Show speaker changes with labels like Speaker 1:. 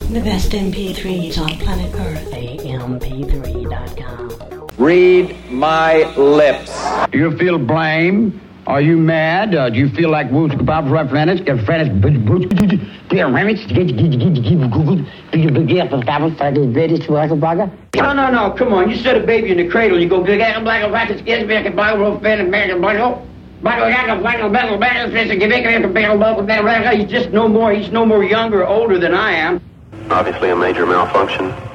Speaker 1: The best MP3s on planet Earth.
Speaker 2: AMP3.com.
Speaker 3: Read my lips.
Speaker 4: Do you feel blame? Are you mad? Do you feel like No,
Speaker 5: come on. You set a baby in the cradle, you go, he's just no more younger or older than I am.
Speaker 6: Obviously a major malfunction.